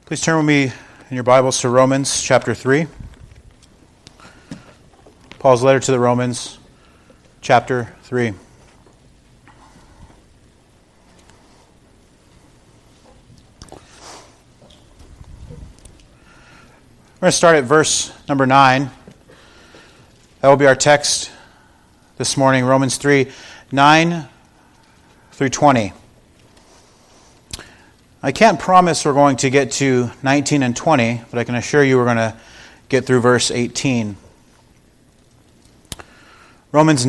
Please turn with me in your Bibles to Romans chapter 3. Paul's letter to the Romans, chapter 3. We're going to start at verse number 9. That will be our text this morning, Romans 3, 9 through 20. I can't promise we're going to get to 19 and 20, but I can assure you we're going to get through verse 18. Romans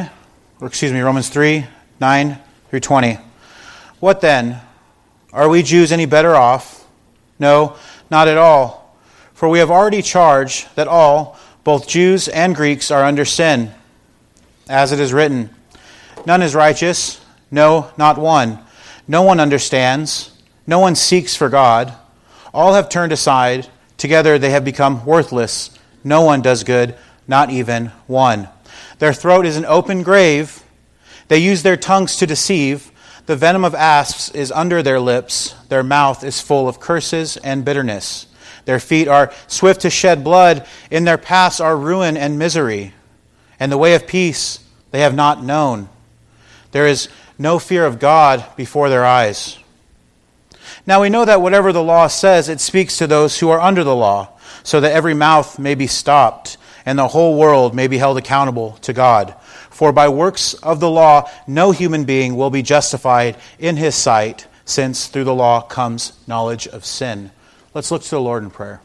3, 9 through 20. What then? Are we Jews any better off? No, not at all. For we have already charged that all, both Jews and Greeks, are under sin. As it is written, none is righteous, no, not one. No one understands. No one seeks for God. All have turned aside. Together they have become worthless. No one does good, not even one. Their throat is an open grave. They use their tongues to deceive. The venom of asps is under their lips. Their mouth is full of curses and bitterness. Their feet are swift to shed blood. In their paths are ruin and misery. And the way of peace they have not known. There is no fear of God before their eyes. Now we know that whatever the law says, it speaks to those who are under the law, so that every mouth may be stopped, and the whole world may be held accountable to God. For by works of the law, no human being will be justified in his sight, since through the law comes knowledge of sin. Let's look to the Lord in prayer.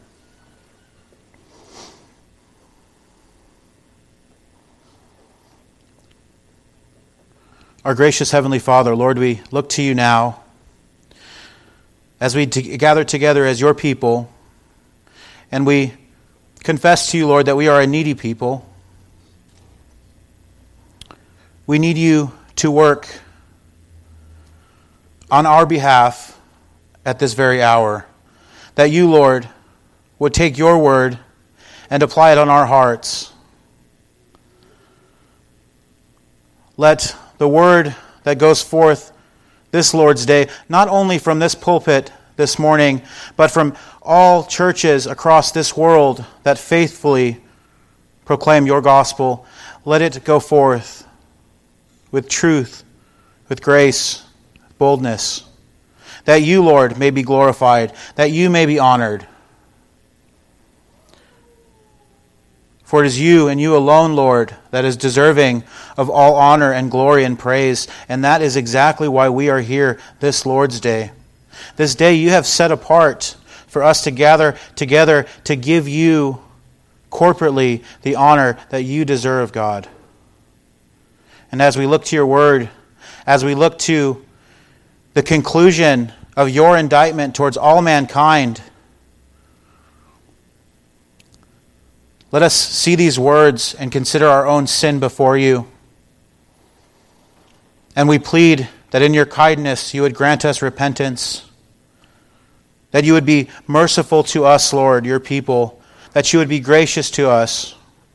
Our gracious Heavenly Father, Lord, we look to you now as we gather together as your people, and we confess to you, Lord, that we are a needy people. We need you to work on our behalf at this very hour. That you, Lord, would take your word and apply it on our hearts. Let the word that goes forth this Lord's Day, not only from this pulpit this morning, but from all churches across this world that faithfully proclaim your gospel, let it go forth with truth, with grace, boldness, that you, Lord, may be glorified, that you may be honored. For it is you and you alone, Lord, that is deserving of all honor and glory and praise. And that is exactly why we are here this Lord's Day. This day you have set apart for us to gather together to give you corporately the honor that you deserve, God. And as we look to your word, as we look to the conclusion of your indictment towards all mankind, let us see these words and consider our own sin before you. And we plead that in your kindness you would grant us repentance, that you would be merciful to us, Lord, your people, that you would be gracious to us.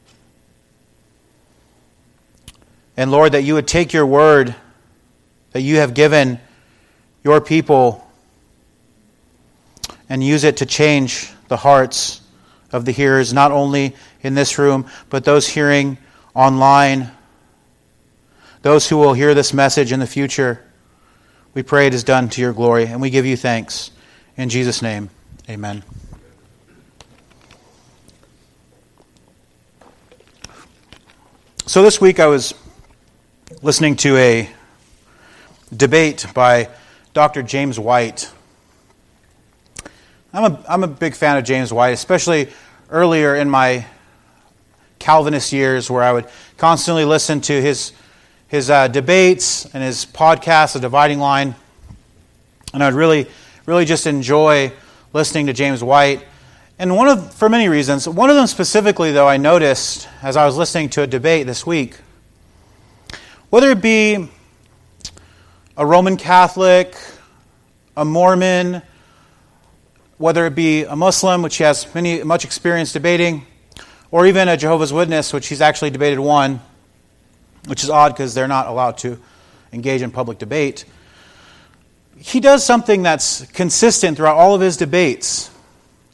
And Lord, that you would take your word that you have given your people and use it to change the hearts of the hearers, not only in this room, but those hearing online, those who will hear this message in the future. We pray it is done to your glory, and we give you thanks. In Jesus' name, amen. So this week I was listening to a debate by Dr. James White. I'm a big fan of James White, especially earlier in my Calvinist years, where I would constantly listen to his debates and his podcast, The Dividing Line, and I'd really just enjoy listening to James White. And for many reasons, one of them specifically, though, I noticed as I was listening to a debate this week, whether it be a Roman Catholic, a Mormon, whether it be a Muslim, which he has much experience debating, or even a Jehovah's Witness, which he's actually debated one, which is odd because they're not allowed to engage in public debate. He does something that's consistent throughout all of his debates,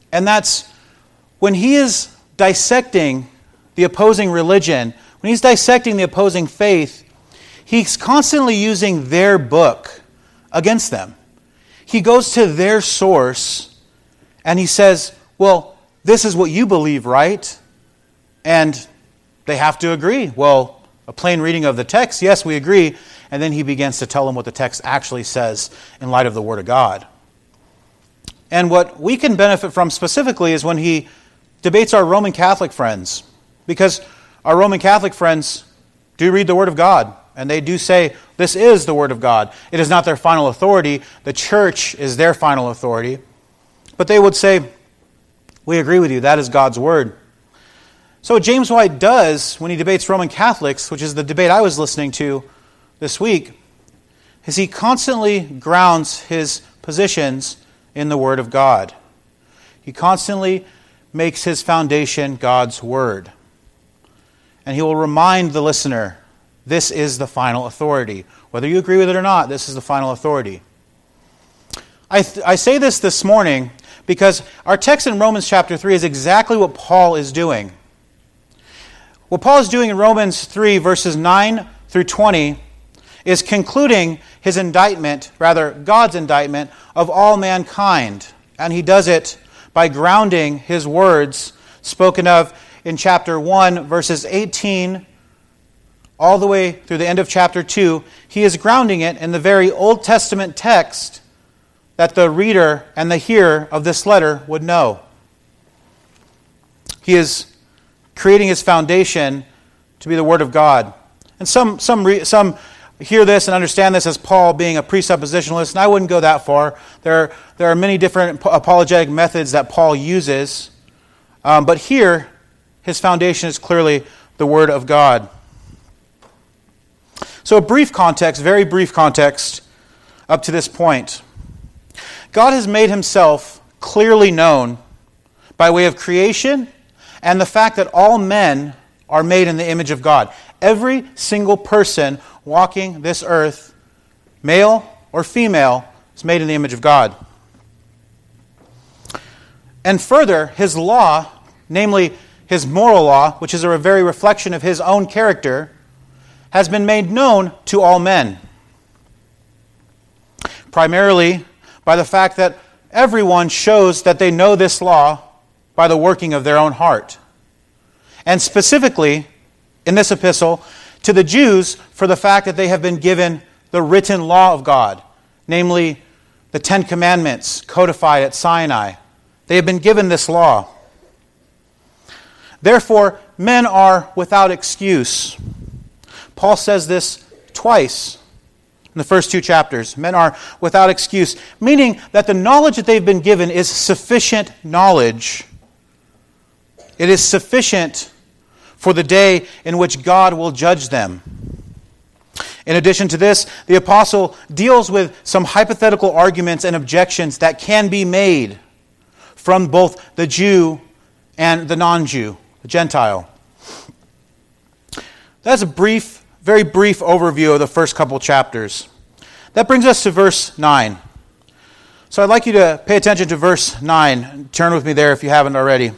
And that's when he is dissecting the opposing religion, when he's dissecting the opposing faith, he's constantly using their book against them. He goes to their source and he says, well, this is what you believe, right? And they have to agree. Well, a plain reading of the text, yes, we agree. And then he begins to tell them what the text actually says in light of the Word of God. And what we can benefit from specifically is when he debates our Roman Catholic friends. Because our Roman Catholic friends do read the Word of God. And they do say, this is the Word of God. It is not their final authority. The church is their final authority. But they would say, we agree with you. That is God's Word. So what James White does when he debates Roman Catholics, which is the debate I was listening to this week, is he constantly grounds his positions in the Word of God. He constantly makes his foundation God's Word. And he will remind the listener, this is the final authority. Whether you agree with it or not, this is the final authority. I say this morning because our text in Romans chapter 3 is exactly what Paul is doing. What Paul is doing in Romans 3 verses 9 through 20 is concluding his indictment, rather God's indictment, of all mankind. And he does it by grounding his words spoken of in chapter 1, verses 18, all the way through the end of chapter 2. He is grounding it in the very Old Testament text that the reader and the hearer of this letter would know. He is creating his foundation to be the Word of God. And some hear this and understand this as Paul being a presuppositionalist, and I wouldn't go that far. There are many different apologetic methods that Paul uses, but here his foundation is clearly the Word of God. So a brief context, very brief context, up to this point. God has made himself clearly known by way of creation and the fact that all men are made in the image of God. Every single person walking this earth, male or female, is made in the image of God. And further, his law, namely his moral law, which is a very reflection of his own character, has been made known to all men. Primarily by the fact that everyone shows that they know this law by the working of their own heart. And specifically, in this epistle, to the Jews for the fact that they have been given the written law of God, namely the Ten Commandments codified at Sinai. They have been given this law. Therefore, men are without excuse. Paul says this twice in the first two chapters. Men are without excuse, meaning that the knowledge that they've been given is sufficient knowledge. It is sufficient for the day in which God will judge them. In addition to this, the apostle deals with some hypothetical arguments and objections that can be made from both the Jew and the non-Jew, the Gentile. That's a brief, very brief overview of the first couple chapters. That brings us to verse 9. So I'd like you to pay attention to verse 9. Turn with me there if you haven't already.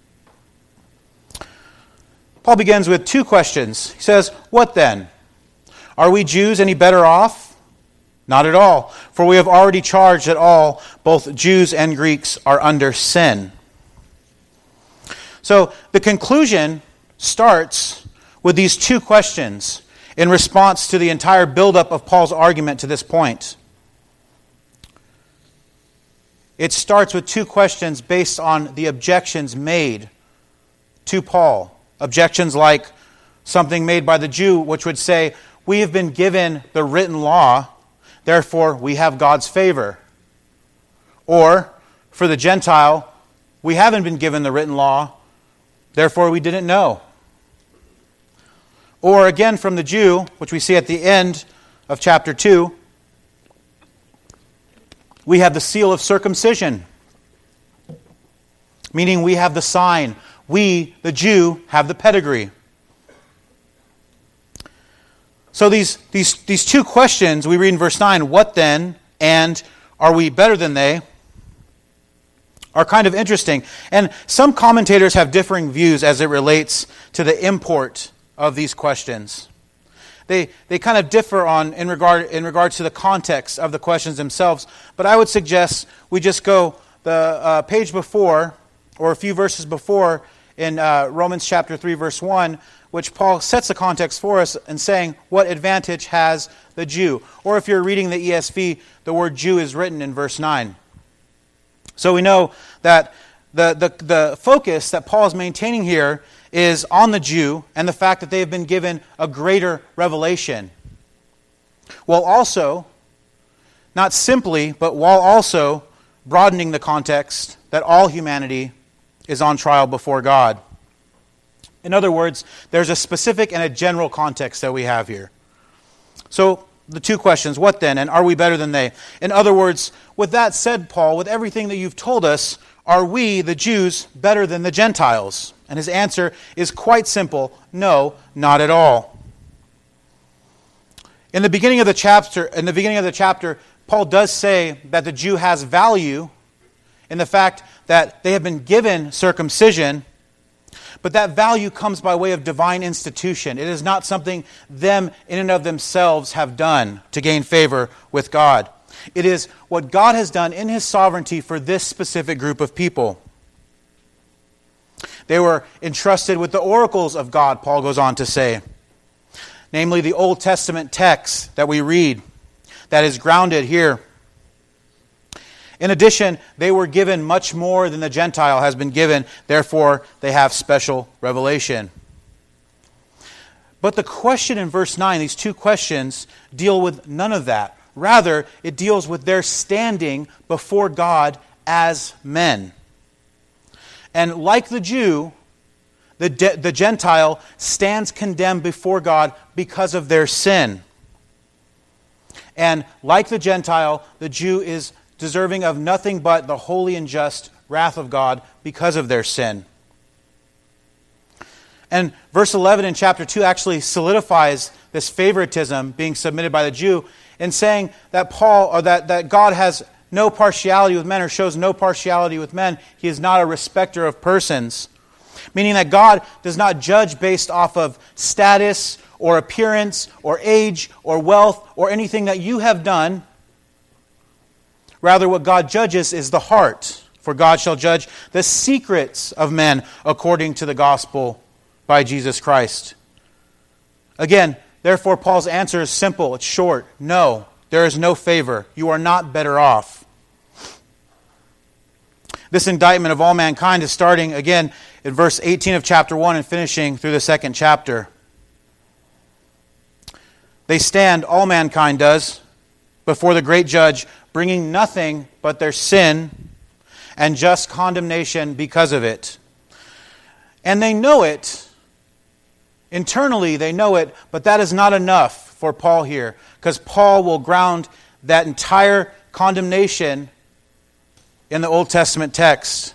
Paul begins with two questions. He says, "What then? Are we Jews any better off? Not at all, for we have already charged that all, both Jews and Greeks, are under sin." So the conclusion starts with these two questions in response to the entire buildup of Paul's argument to this point. It starts with two questions based on the objections made to Paul. Objections like something made by the Jew, which would say, we have been given the written law, therefore we have God's favor. Or, for the Gentile, we haven't been given the written law, therefore we didn't know. Or again from the Jew, which we see at the end of chapter 2, we have the seal of circumcision, meaning we have the sign. We, the Jew, have the pedigree. So these two questions we read in verse 9, what then, and are we better than they, are kind of interesting. And some commentators have differing views as it relates to the import of these questions. They kind of differ in regards to the context of the questions themselves. But I would suggest we just go the page before, or a few verses before, in Romans chapter 3, verse 1, which Paul sets the context for us in saying, what advantage has the Jew? Or if you're reading the ESV, the word Jew is written in verse 9. So we know that the focus that Paul is maintaining here is on the Jew and the fact that they have been given a greater revelation. While also, not simply, but while also broadening the context that all humanity is on trial before God. In other words, there's a specific and a general context that we have here. So, the two questions, what then, and are we better than they? In other words, with that said, Paul, with everything that you've told us, are we, the Jews, better than the Gentiles? And his answer is quite simple, no, not at all. In the beginning of the chapter, Paul does say that the Jew has value in the fact that they have been given circumcision, but that value comes by way of divine institution. It is not something them in and of themselves have done to gain favor with God. It is what God has done in His sovereignty for this specific group of people. They were entrusted with the oracles of God, Paul goes on to say. Namely, the Old Testament text that we read that is grounded here. In addition, they were given much more than the Gentile has been given. Therefore, they have special revelation. But the question in verse 9, these two questions, deal with none of that. Rather, it deals with their standing before God as men. And like the Jew, the Gentile stands condemned before God because of their sin. And like the Gentile, the Jew is deserving of nothing but the holy and just wrath of God because of their sin. And verse 11 in chapter 2 actually solidifies this favoritism being submitted by the Jew in saying that that God has no partiality with men or shows no partiality with men. He is not a respecter of persons. Meaning that God does not judge based off of status or appearance or age or wealth or anything that you have done. Rather, what God judges is the heart. For God shall judge the secrets of men according to the gospel by Jesus Christ. Again, therefore, Paul's answer is simple. It's short. No, there is no favor. You are not better off. This indictment of all mankind is starting again in verse 18 of chapter 1 and finishing through the second chapter. They stand, all mankind does, before the great judge, bringing nothing but their sin and just condemnation because of it. And they know it. Internally, they know it, but that is not enough for Paul here, because Paul will ground that entire condemnation in the Old Testament text.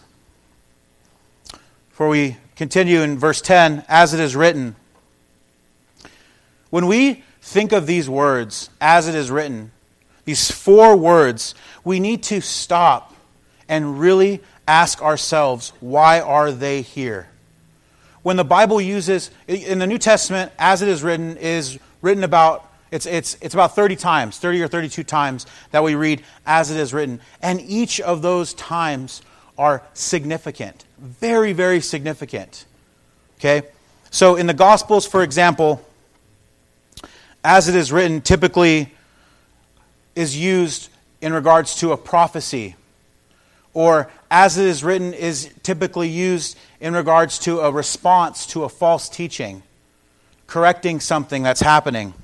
For we continue in verse 10, as it is written. When we think of these words, as it is written, these four words, we need to stop and really ask ourselves, why are they here? When the Bible uses, in the New Testament, as it is written about, it's about 30 times, 30 or 32 times that we read as it is written. And each of those times are significant. Very, very significant. Okay? So in the Gospels, for example, as it is written typically is used in regards to a prophecy. Or as it is written is typically used in regards to a response to a false teaching, correcting something that's happening.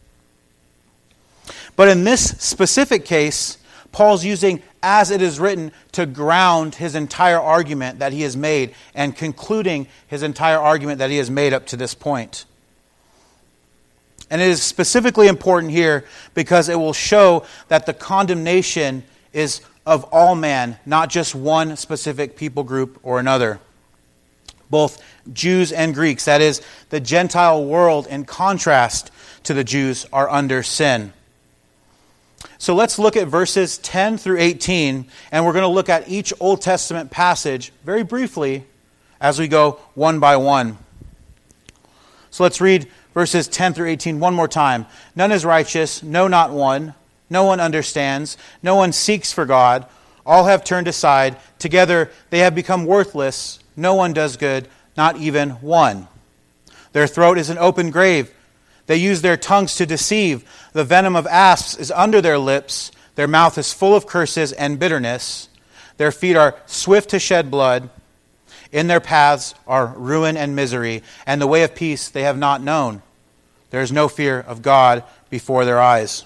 But in this specific case, Paul's using as it is written to ground his entire argument that he has made and concluding his entire argument that he has made up to this point. And it is specifically important here because it will show that the condemnation is of all man, not just one specific people group or another. Both Jews and Greeks, that is, the Gentile world in contrast to the Jews, are under sin. So let's look at verses 10 through 18, and we're going to look at each Old Testament passage very briefly as we go one by one. So let's read verses 10 through 18 one more time. None is righteous, no, not one. No one understands. No one seeks for God. All have turned aside. Together they have become worthless. No one does good, not even one. Their throat is an open grave. They use their tongues to deceive. The venom of asps is under their lips. Their mouth is full of curses and bitterness. Their feet are swift to shed blood. In their paths are ruin and misery, and the way of peace they have not known. There is no fear of God before their eyes.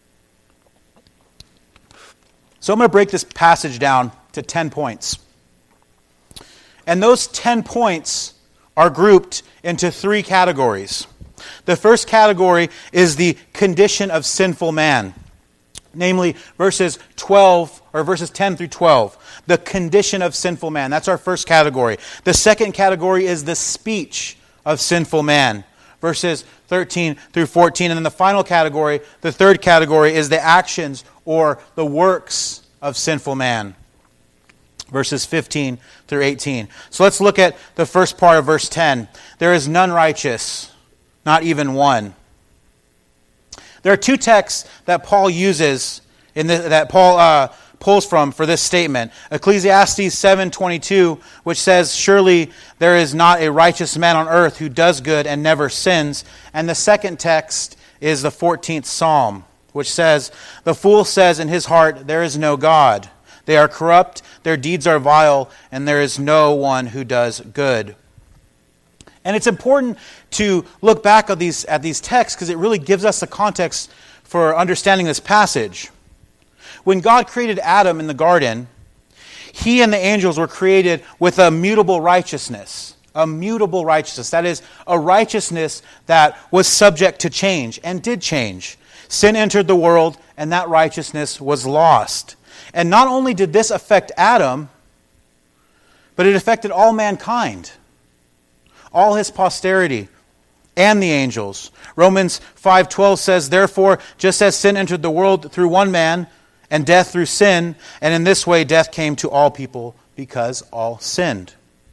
So I'm going to break this passage down to 10 points. And those 10 points are grouped into 3 categories. The first category is the condition of sinful man, namely verses 10 through 12. The condition of sinful man. That's our first category. The second category is the speech of sinful man, verses 13 through 14. And then the final category, the third category, is the actions or the works of sinful man, verses 15 through 18. So let's look at the first part of verse 10. There is none righteous, not even one. There are 2 texts that Paul uses that Paul pulls from for this statement. Ecclesiastes 7:22, which says, "Surely there is not a righteous man on earth who does good and never sins." And the second text is the 14th Psalm, which says, "The fool says in his heart, there is no God. They are corrupt, their deeds are vile, and there is no one who does good." And it's important to look back at these texts because it really gives us the context for understanding this passage. When God created Adam in the garden, he and the angels were created with a mutable righteousness. A mutable righteousness. That is, a righteousness that was subject to change and did change. Sin entered the world, and that righteousness was lost. And not only did this affect Adam, but it affected all mankind, all his posterity, and the angels. Romans 5:12 says, "Therefore, just as sin entered the world through one man, and death through sin, and in this way death came to all people because all sinned."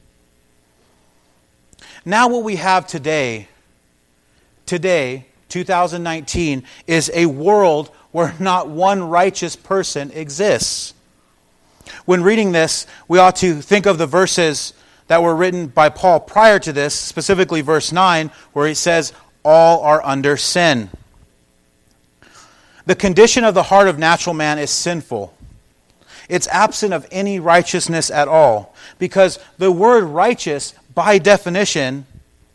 Now what we have today, 2019, is a world where not one righteous person exists. When reading this, we ought to think of the verses that were written by Paul prior to this, specifically verse 9, where he says, "All are under sin." The condition of the heart of natural man is sinful. It's absent of any righteousness at all, because the word righteous, by definition,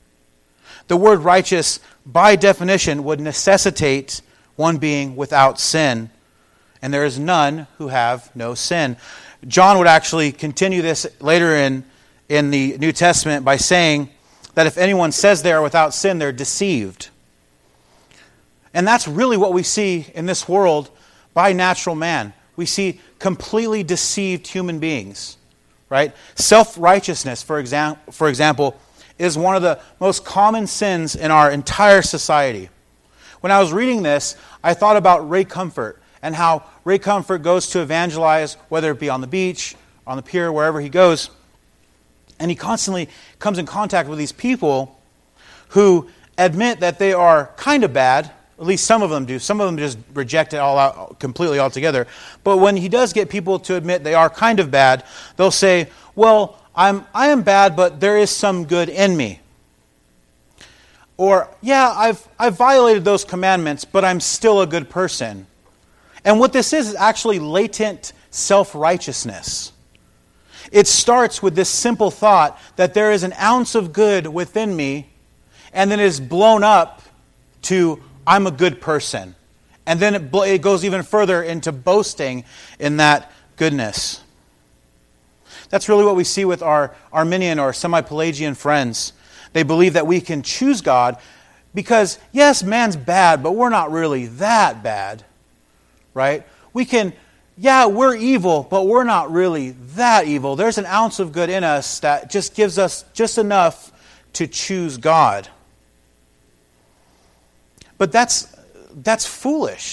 would necessitate one being without sin, and there is none who have no sin. John would actually continue this later in the New Testament by saying that if anyone says they are without sin, they're deceived. And that's really what we see in this world by natural man. We see completely deceived human beings, right? Self-righteousness, for example, is one of the most common sins in our entire society. When I was reading this, I thought about Ray Comfort and how Ray Comfort goes to evangelize, whether it be on the beach, on the pier, wherever he goes. And he constantly comes in contact with these people who admit that they are kind of bad. At least some of them do. Some of them just reject it all out completely altogether. But when he does get people to admit they are kind of bad, they'll say, "Well, I am bad, but there is some good in me." Or, "Yeah, I've violated those commandments, but I'm still a good person." And what this is actually latent self-righteousness. It starts with this simple thought that there is an ounce of good within me, and then is blown up to "I'm a good person." And then it goes even further into boasting in that goodness. That's really what we see with our Arminian or semi-Pelagian friends. They believe that we can choose God because, yes, man's bad, but we're not really that bad, right? We're evil, but we're not really that evil. There's an ounce of good in us that just gives us just enough to choose God. But that's foolish.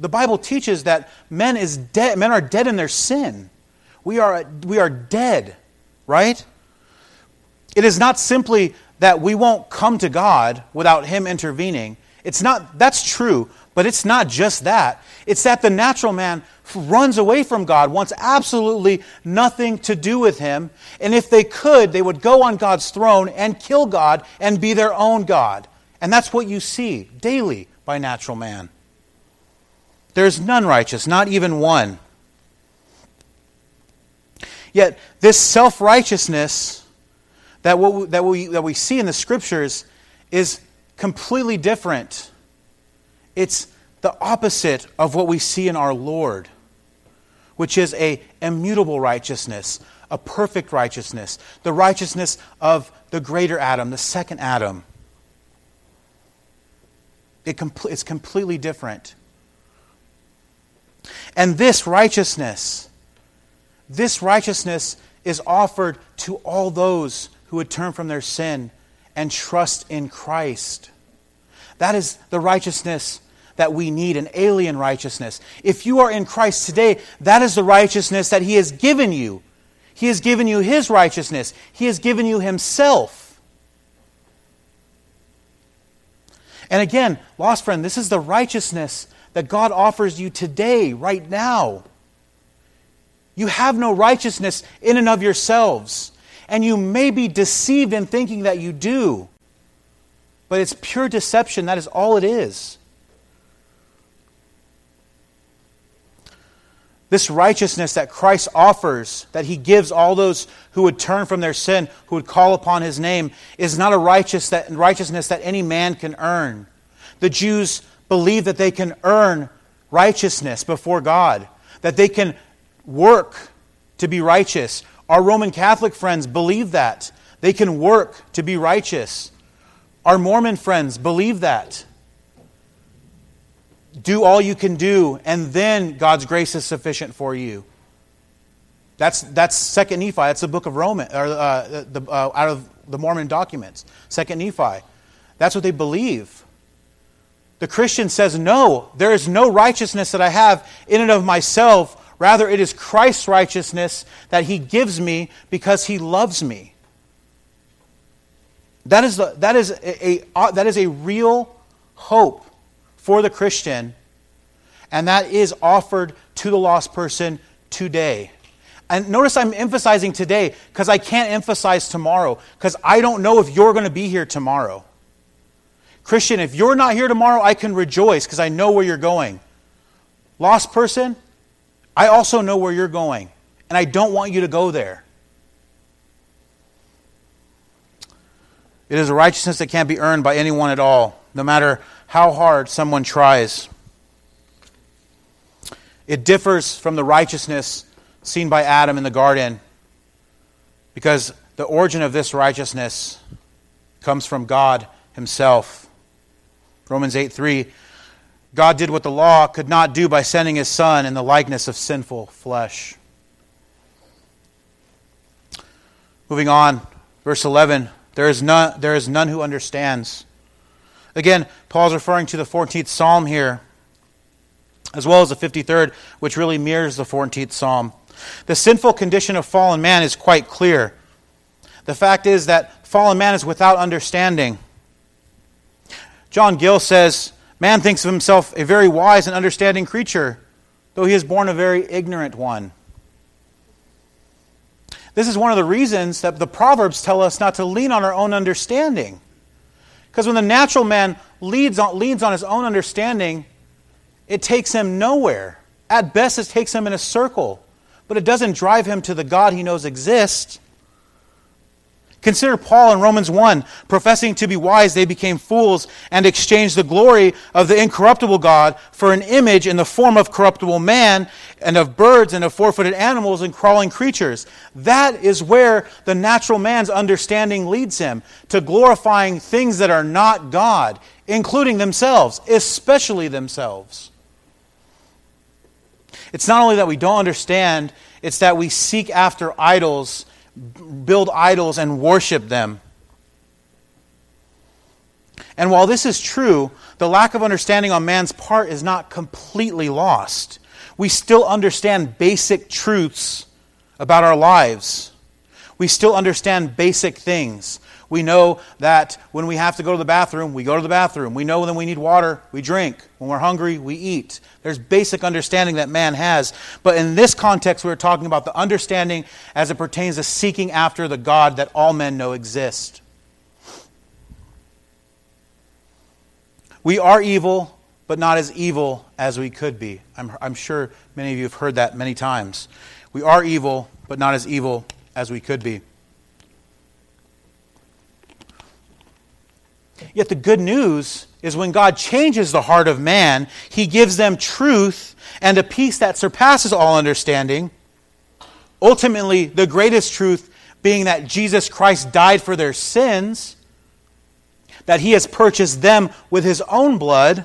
the Bible teaches that men are dead in their sin. We are dead, right? It is not simply that we won't come to God without Him intervening. That's true, but it's not just that. It's that the natural man runs away from God, wants absolutely nothing to do with Him, and if they could, they would go on God's throne and kill God and be their own God. And that's what you see daily by natural man. There's none righteous, not even one. Yet this self-righteousness that we see in the Scriptures is completely different. It's the opposite of what we see in our Lord, which is an immutable righteousness, a perfect righteousness, the righteousness of the greater Adam, the second Adam. It's completely different. And this righteousness is offered to all those who would turn from their sin and trust in Christ. That is the righteousness that we need, an alien righteousness. If you are in Christ today, that is the righteousness that He has given you. He has given you His righteousness. He has given you Himself. And again, lost friend, this is the righteousness that God offers you today, right now. You have no righteousness in and of yourselves, and you may be deceived in thinking that you do. But it's pure deception. That is all it is. This righteousness that Christ offers, that He gives all those who would turn from their sin, who would call upon His name, is not a righteousness that any man can earn. The Jews believe that they can earn righteousness before God, that they can work to be righteous. Our Roman Catholic friends believe that. They can work to be righteous. Our Mormon friends believe that. Do all you can do, and then God's grace is sufficient for you. That's 2 Nephi. That's the book of Romans, out of the Mormon documents. 2 Nephi. That's what they believe. The Christian says, no, there is no righteousness that I have in and of myself. Rather, it is Christ's righteousness that He gives me because He loves me. That is a real hope for the Christian, and that is offered to the lost person today. And notice I'm emphasizing today because I can't emphasize tomorrow, because I don't know if you're going to be here tomorrow. Christian, if you're not here tomorrow, I can rejoice because I know where you're going. Lost person, I also know where you're going, and I don't want you to go there. It is a righteousness that can't be earned by anyone at all, no matter how hard someone tries. It differs from the righteousness seen by Adam in the garden, because the origin of this righteousness comes from God Himself. Romans 8:3, God did what the law could not do by sending His Son in the likeness of sinful flesh. Moving on, verse 11, there is none who understands. Again, Paul's referring to the 14th Psalm here, as well as the 53rd, which really mirrors the 14th Psalm. The sinful condition of fallen man is quite clear. The fact is that fallen man is without understanding. John Gill says, man thinks of himself a very wise and understanding creature, though he is born a very ignorant one. This is one of the reasons that the Proverbs tell us not to lean on our own understanding. Because when the natural man leans on his own understanding, it takes him nowhere. At best, it takes him in a circle. But it doesn't drive him to the God he knows exists. Consider Paul in Romans 1, professing to be wise, they became fools and exchanged the glory of the incorruptible God for an image in the form of corruptible man and of birds and of four-footed animals and crawling creatures. That is where the natural man's understanding leads him, to glorifying things that are not God, including themselves, especially themselves. It's not only that we don't understand, it's that we seek after idols, build idols and worship them. And while this is true, the lack of understanding on man's part is not completely lost. We still understand basic truths about our lives. We still understand basic things. We know that when we have to go to the bathroom, we go to the bathroom. We know when we need water, we drink. When we're hungry, we eat. There's basic understanding that man has. But in this context, we're talking about the understanding as it pertains to seeking after the God that all men know exists. We are evil, but not as evil as we could be. I'm sure many of you have heard that many times. We are evil, but not as evil as we could be. Yet the good news is when God changes the heart of man, He gives them truth and a peace that surpasses all understanding. Ultimately, the greatest truth being that Jesus Christ died for their sins, that He has purchased them with His own blood,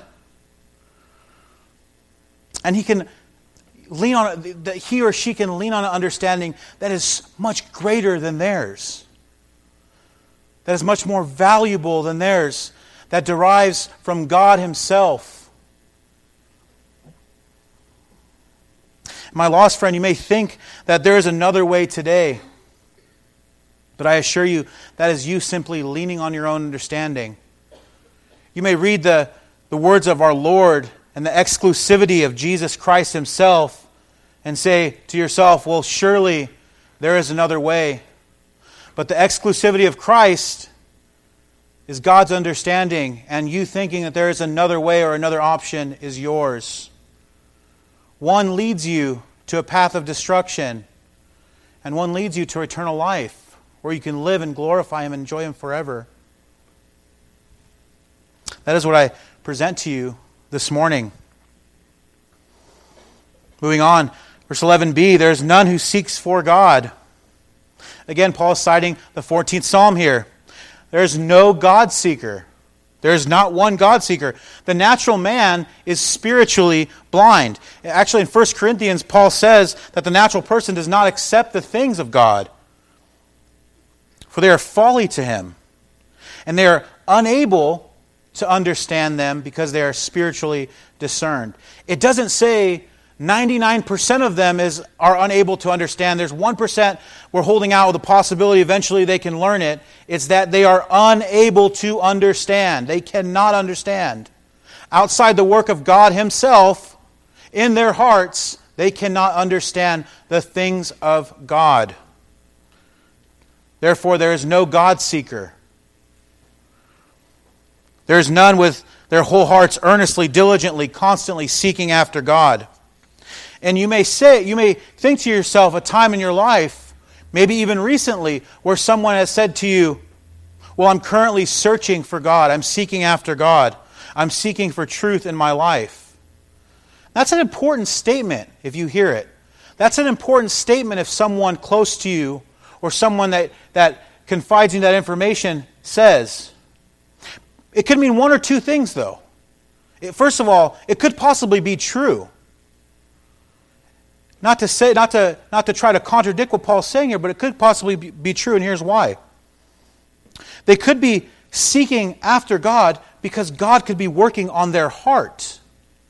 and He can lean on that he or she can lean on an understanding that is much greater than theirs, that is much more valuable than theirs, that derives from God Himself. My lost friend, you may think that there is another way today, but I assure you that is you simply leaning on your own understanding. You may read the words of our Lord and the exclusivity of Jesus Christ Himself and say to yourself, well, surely there is another way. But the exclusivity of Christ is God's understanding, and you thinking that there is another way or another option is yours. One leads you to a path of destruction, and one leads you to eternal life, where you can live and glorify Him and enjoy Him forever. That is what I present to you this morning. Moving on, verse 11b, there is none who seeks for God. Again, Paul is citing the 14th Psalm here. There is no God seeker. There is not one God seeker. The natural man is spiritually blind. Actually, in 1 Corinthians, Paul says that the natural person does not accept the things of God, for they are folly to him, and they are unable to understand them because they are spiritually discerned. It doesn't say 99% of them are unable to understand. There's 1% we're holding out with the possibility eventually they can learn it. It's that they are unable to understand. They cannot understand. Outside the work of God Himself, in their hearts, they cannot understand the things of God. Therefore, there is no God seeker. There is none with their whole hearts earnestly, diligently, constantly seeking after God. And you may think to yourself a time in your life, maybe even recently, where someone has said to you, well, I'm currently searching for God. I'm seeking after God. I'm seeking for truth in my life. That's an important statement if you hear it. That's an important statement if someone close to you or someone that confides in that information says. It could mean one or two things, though. First of all, it could possibly be true. Not to try to contradict what Paul's saying here, but it could possibly be true, and here's why. They could be seeking after God because God could be working on their heart.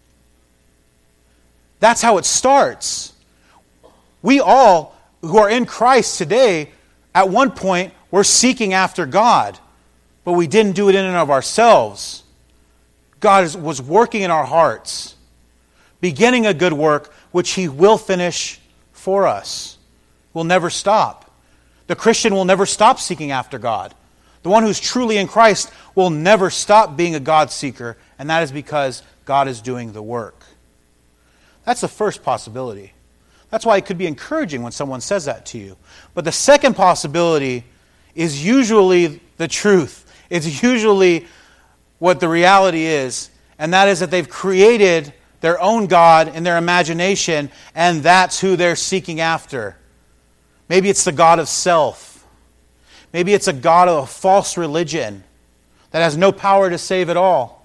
That's how it starts. We all who are in Christ today, at one point, were seeking after God, but we didn't do it in and of ourselves. God was working in our hearts, beginning a good work, which He will finish for us. Will never stop. The Christian will never stop seeking after God. The one who's truly in Christ will never stop being a God seeker, and that is because God is doing the work. That's the first possibility. That's why it could be encouraging when someone says that to you. But the second possibility is usually the truth. It's usually what the reality is, and that is that they've created their own God in their imagination, and that's who they're seeking after. Maybe it's the God of self. Maybe it's a God of a false religion that has no power to save at all.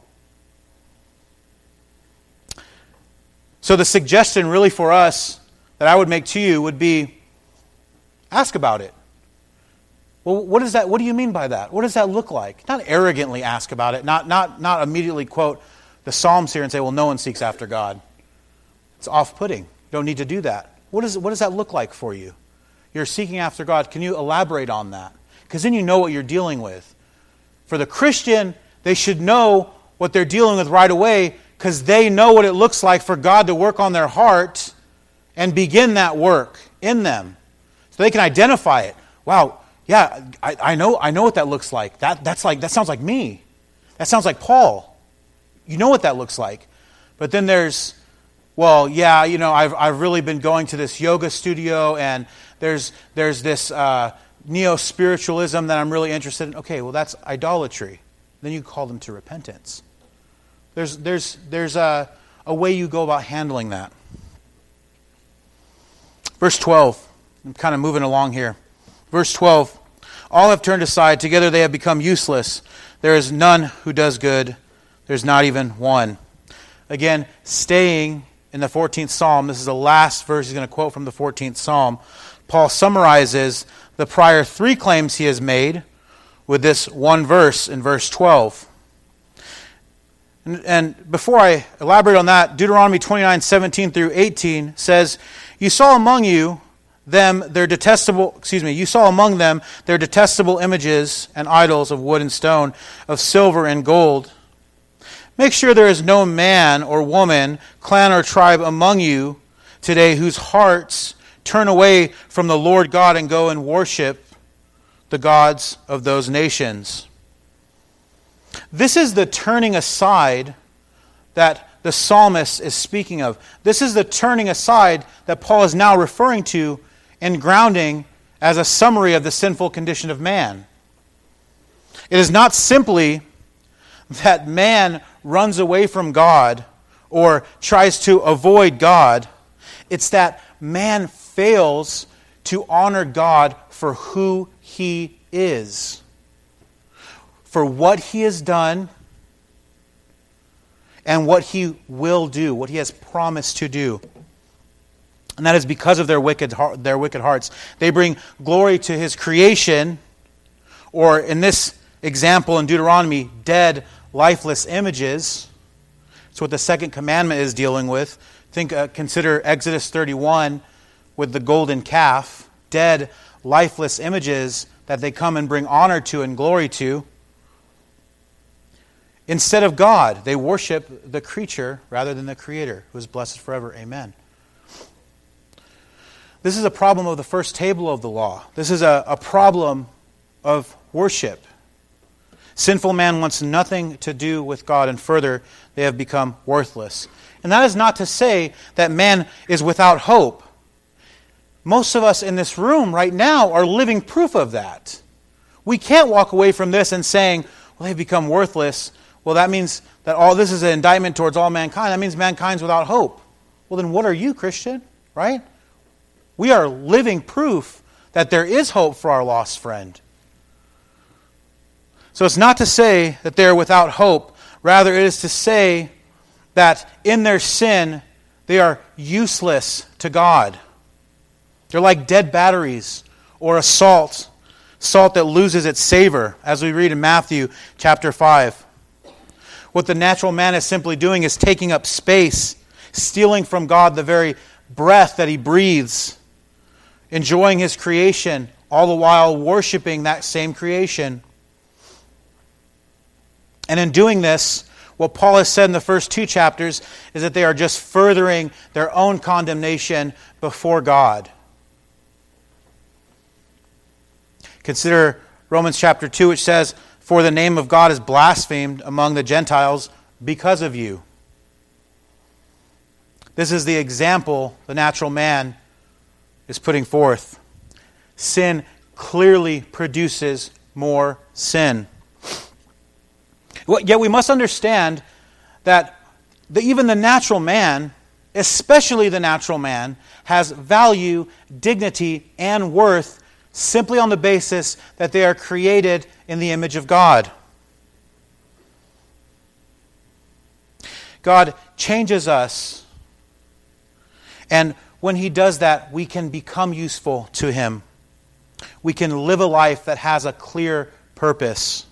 So the suggestion really for us that I would make to you would be, ask about it. Well, what is that? What do you mean by that? What does that look like? Not arrogantly ask about it. Not immediately quote the Psalms here and say, well, no one seeks after God. It's off-putting. You don't need to do that. What does that look like for you? You're seeking after God. Can you elaborate on that? Because then you know what you're dealing with. For the Christian, they should know what they're dealing with right away because they know what it looks like for God to work on their heart and begin that work in them. So they can identify it. Wow, yeah, I know what that looks like. That sounds like me. That sounds like Paul. You know what that looks like. But then there's, well, yeah, I've really been going to this yoga studio and there's this neo-spiritualism that I'm really interested in. Okay, well, that's idolatry. Then you call them to repentance. There's a way you go about handling that. Verse 12. I'm kind of moving along here. Verse 12. All have turned aside. Together they have become useless. There is none who does good. There's not even one. Again, staying in the 14th Psalm. This is the last verse he's going to quote from the 14th Psalm. Paul summarizes the prior 3 claims he has made with this one verse in verse 12. And before I elaborate on that, Deuteronomy 29:17 through 18 says, You saw among them their detestable images and idols of wood and stone, of silver and gold. Make sure there is no man or woman, clan or tribe among you today whose hearts turn away from the Lord God and go and worship the gods of those nations. This is the turning aside that the psalmist is speaking of. This is the turning aside that Paul is now referring to and grounding as a summary of the sinful condition of man. It is not simply that man runs away from God or tries to avoid God. It's that man fails to honor God for who He is, for what He has done and what He will do, what He has promised to do. And that is because of their wicked hearts. They bring glory to His creation, or in this example in Deuteronomy, dead, lifeless images. That's what the second commandment is dealing with. Consider Exodus 31 with the golden calf. Dead, lifeless images that they come and bring honor to and glory to. Instead of God, they worship the creature rather than the Creator, who is blessed forever. Amen. This is a problem of the first table of the law. This is a problem of worship. Sinful man wants nothing to do with God, and further, they have become worthless. And that is not to say that man is without hope. Most of us in this room right now are living proof of that. We can't walk away from this and saying, well, they've become worthless. Well, that means that all this is an indictment towards all mankind. That means mankind's without hope. Well, then what are you, Christian? Right? We are living proof that there is hope for our lost friend. So it's not to say that they're without hope. Rather, it is to say that in their sin, they are useless to God. They're like dead batteries or a salt that loses its savor, as we read in Matthew chapter 5. What the natural man is simply doing is taking up space, stealing from God the very breath that He breathes, enjoying His creation, all the while worshiping that same creation. And in doing this, what Paul has said in the first 2 chapters is that they are just furthering their own condemnation before God. Consider Romans chapter 2, which says, For the name of God is blasphemed among the Gentiles because of you. This is the example the natural man is putting forth. Sin clearly produces more sin. Yet we must understand that even the natural man, especially the natural man, has value, dignity, and worth simply on the basis that they are created in the image of God. God changes us, and when He does that, we can become useful to Him. we can live a life that has a clear purpose.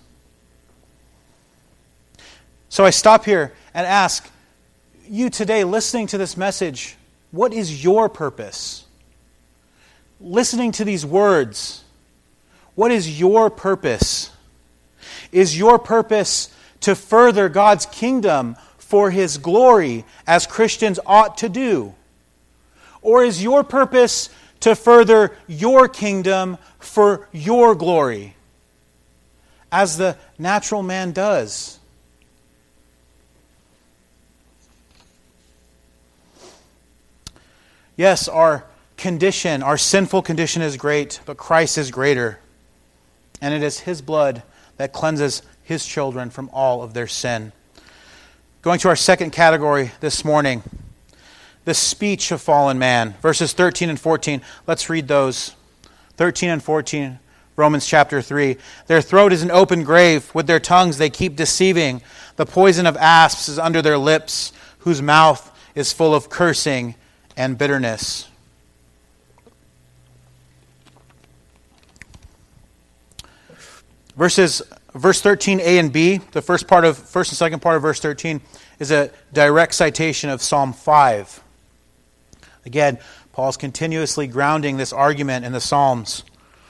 So I stop here and ask you today, listening to this message, what is your purpose? Listening to these words, what is your purpose? Is your purpose to further God's kingdom for His glory, as Christians ought to do? Or is your purpose to further your kingdom for your glory, as the natural man does? Yes, our condition, our sinful condition is great, but Christ is greater. And it is His blood that cleanses His children from all of their sin. Going to our second category this morning, the speech of fallen man. Verses 13 and 14, let's read those. 13 and 14, Romans chapter 3. Their throat is an open grave. With their tongues they keep deceiving. The poison of asps is under their lips, whose mouth is full of cursing and bitterness. Verse 13a and b, the first and second part of verse 13 is a direct citation of Psalm 5. Again, Paul's continuously grounding this argument in the Psalms.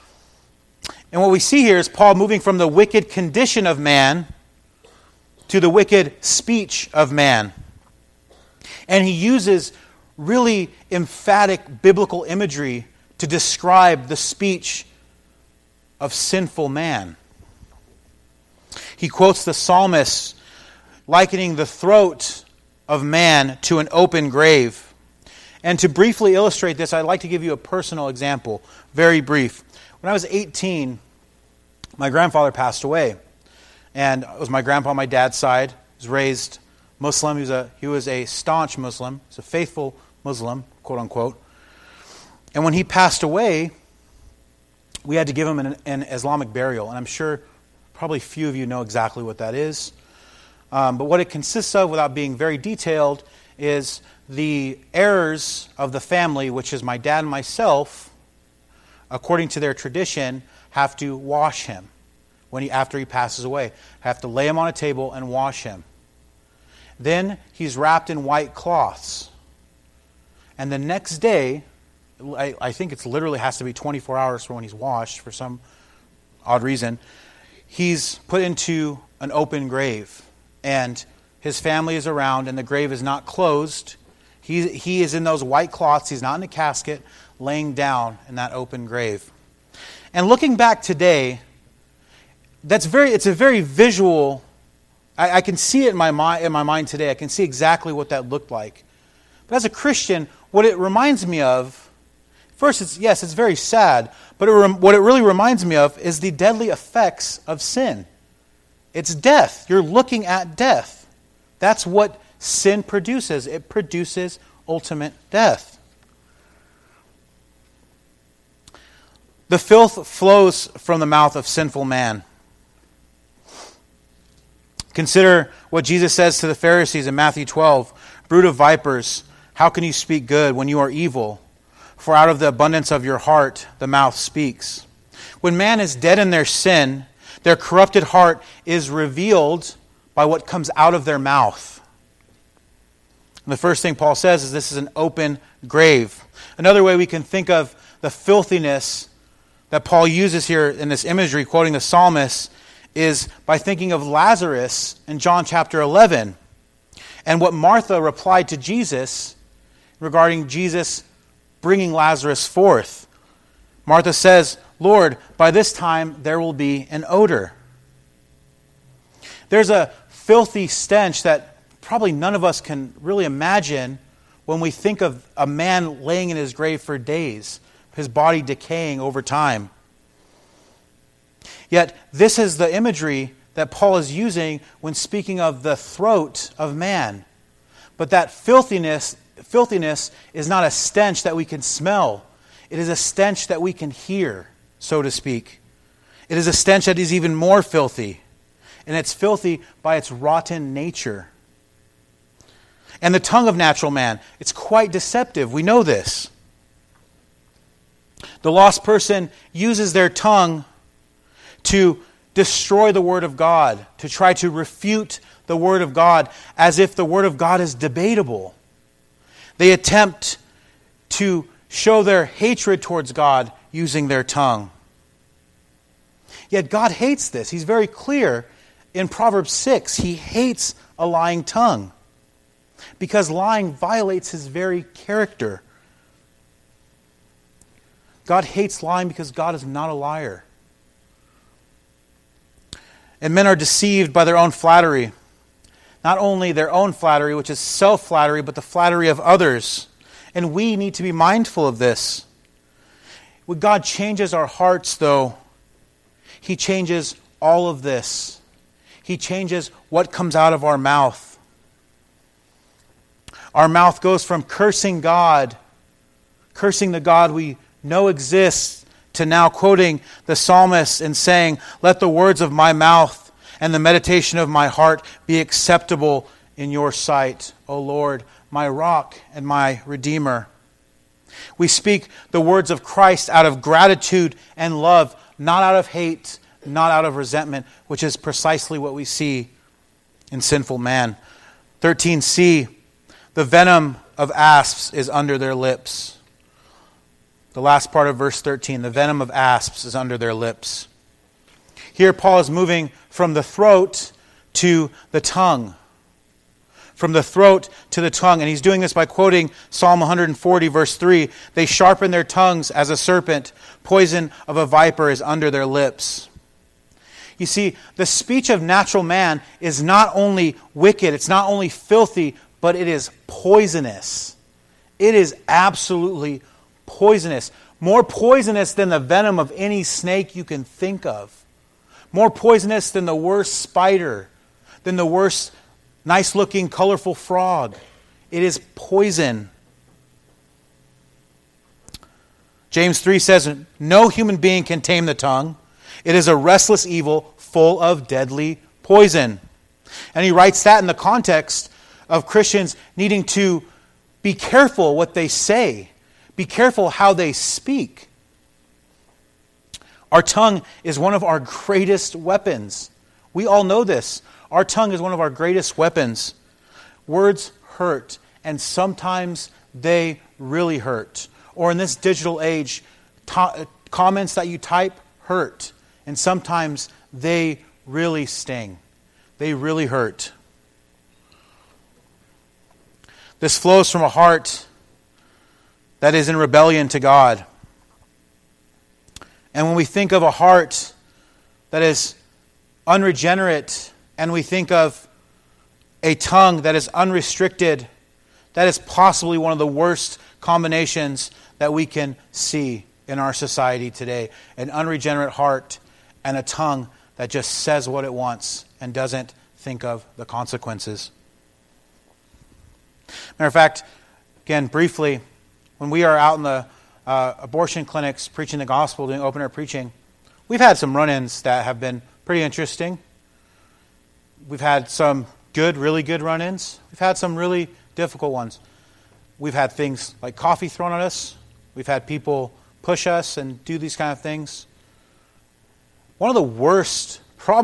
And what we see here is Paul moving from the wicked condition of man to the wicked speech of man. And he uses really emphatic biblical imagery to describe the speech of sinful man. He quotes the psalmist likening the throat of man to an open grave. And to briefly illustrate this, I'd like to give you a personal example, very brief. When I was 18, my grandfather passed away. And it was my grandpa on my dad's side. He was raised Muslim. He was a staunch Muslim. He was a faithful Muslim, quote unquote. And when he passed away, we had to give him an Islamic burial. And I'm sure probably few of you know exactly what that is. But what it consists of, without being very detailed, is the heirs of the family, which is my dad and myself, according to their tradition, have to wash him after he passes away. Have to lay him on a table and wash him. Then he's wrapped in white cloths. And the next day, I think it literally has to be 24 hours from when he's washed for some odd reason, he's put into an open grave. And his family is around and the grave is not closed. He is in those white cloths. He's not in a casket, laying down in that open grave. And looking back today, it's a very visual. I can see it in my mind today. I can see exactly what that looked like. But as a Christian, what it reminds me of, first, it's very sad, but what it really reminds me of is the deadly effects of sin. It's death. You're looking at death. That's what sin produces. It produces ultimate death. The filth flows from the mouth of sinful man. Consider what Jesus says to the Pharisees in Matthew 12. Brood of vipers, how can you speak good when you are evil? For out of the abundance of your heart, the mouth speaks. When man is dead in their sin, their corrupted heart is revealed by what comes out of their mouth. And the first thing Paul says is this is an open grave. Another way we can think of the filthiness that Paul uses here in this imagery, quoting the psalmist, is by thinking of Lazarus in John chapter 11. And what Martha replied to Jesus regarding Jesus bringing Lazarus forth. Martha says, Lord, by this time there will be an odor. There's a filthy stench that probably none of us can really imagine when we think of a man laying in his grave for days, his body decaying over time. Yet this is the imagery that Paul is using when speaking of the throat of man. But that filthiness is not a stench that we can smell. It is a stench that we can hear, so to speak. It is a stench that is even more filthy. And it's filthy by its rotten nature. And the tongue of natural man, it's quite deceptive. We know this. The lost person uses their tongue to destroy the Word of God, to try to refute the Word of God as if the Word of God is debatable. They attempt to show their hatred towards God using their tongue. Yet God hates this. He's very clear in Proverbs 6. He hates a lying tongue because lying violates His very character. God hates lying because God is not a liar. And men are deceived by their own flattery. Not only their own flattery, which is self-flattery, but the flattery of others. And we need to be mindful of this. When God changes our hearts, though, He changes all of this. He changes what comes out of our mouth. Our mouth goes from cursing God, cursing the God we know exists, to now quoting the psalmist and saying, "Let the words of my mouth and the meditation of my heart be acceptable in your sight, O Lord, my rock and my redeemer." We speak the words of Christ out of gratitude and love, not out of hate, not out of resentment, which is precisely what we see in sinful man. 13c, the venom of asps is under their lips. The last part of verse 13, the venom of asps is under their lips. Here Paul is moving from the throat to the tongue. From the throat to the tongue. And he's doing this by quoting Psalm 140, verse 3. They sharpen their tongues as a serpent. Poison of a viper is under their lips. You see, the speech of natural man is not only wicked, it's not only filthy, but it is poisonous. It is absolutely poisonous. More poisonous than the venom of any snake you can think of. More poisonous than the worst spider, than the worst nice-looking, colorful frog. It is poison. James 3 says, no human being can tame the tongue. It is a restless evil full of deadly poison. And he writes that in the context of Christians needing to be careful what they say. Be careful how they speak. Our tongue is one of our greatest weapons. We all know this. Our tongue is one of our greatest weapons. Words hurt, and sometimes they really hurt. Or in this digital age, comments that you type hurt, and sometimes they really sting. They really hurt. This flows from a heart that is in rebellion to God. And when we think of a heart that is unregenerate, and we think of a tongue that is unrestricted, that is possibly one of the worst combinations that we can see in our society today. An unregenerate heart and a tongue that just says what it wants and doesn't think of the consequences. Matter of fact, again, briefly, when we are out in the abortion clinics preaching the gospel, doing open-air preaching, we've had some run-ins that have been pretty interesting. We've had some good, really good run-ins. We've had some really difficult ones. We've had things like coffee thrown at us. We've had people push us and do these kind of things. One of the worst,